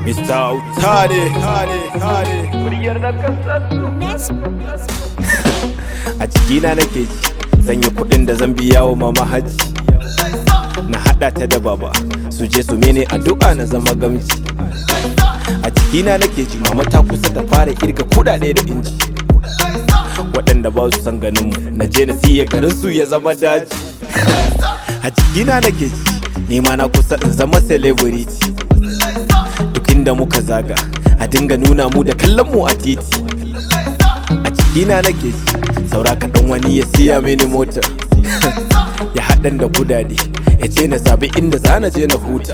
Mr. Autare a cikina nake ji zan yi kudin da zan biya wa mama haji na hada ta da baba su je su mene addu'a na zama gamji a cikina nake ji mama ta kusa ta fara kirga kudade da inji waɗanda ba su san ganin mu na je na siya garin su ya zama daji a cikina nake ji nima na kusa in zama celebrity duk inda muka zaga a dinga nuna mu da kallon mu a titi a cikina nake ji saura kaɗan wani ya siya mini mota ya haɗan da kudade ya ce na sabi inda za na je na huta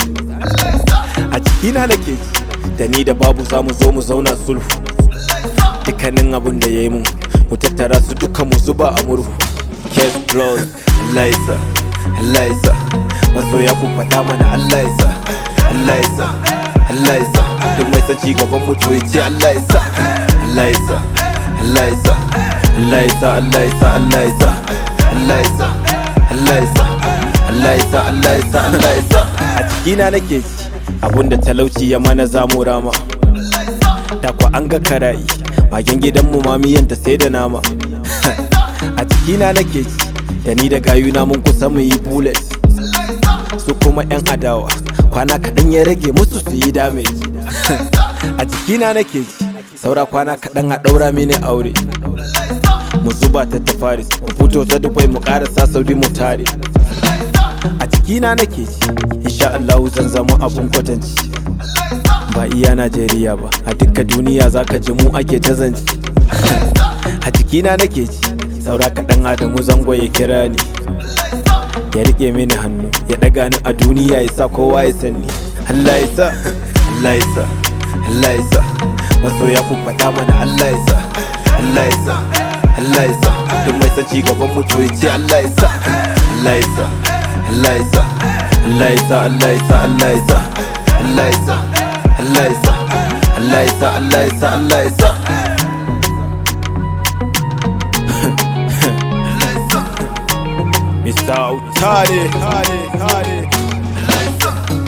a cikina nake ji da ni da babu za mu zo mu zauna sulhu dukkanin abin da ya yi mu tattara su duka mu zuba a murhu case closed. Allah ya sa Allah ya sa masoya ku faɗa mana Allah ya sa Allah ya sa Allah ya sa duk mai san ci gaban mu to ya ce Allah ya sa Allah ya sa Allah ya sa Allah ya sa Allah ya sa Allah ya sa Allah ya sa Allah ya sa Allah ya sa Allah ya sa Allah ya sa a cikina nake ji abunda talauci ya mana zamu rama da ku an ga karayi magen gidanmu mamiyanta sai da nama a cikina nake ji da ni da gayuna mun kusa mu yi bullet su kuma yan adawa kwana kaɗan ya rage musu su yi damage a cikina nake ji saura kwana kaɗan a ɗaura mini aure mu zuba ta Paris mu fito ta Dubai mu ƙarasa Saudi mu tare a cikina nake ji insha Allah zan zama abun kwatanci ba iya Najeriya ba a duka duniya zaka ji mu ake ta zance a cikina nake ji saura kaɗan Adamu Zango ya kira ni ya rike mini hannu ya ɗaga ni a duniya ya sa kowa ya sani Allah ya sa Allah ya sa Allah ya sa masoya ku faɗa mana Allah ya sa Allah ya sa Allah ya sa duk mai san ci gaban mu to ya ce Allah ya sa Allah ya sa Allah ya sa Allah ya sa Allah ya sa Allah ya sa Allah ya sa Allah ya sa Allah ya sa Allah ya sa Allah ya sa Mr. Autare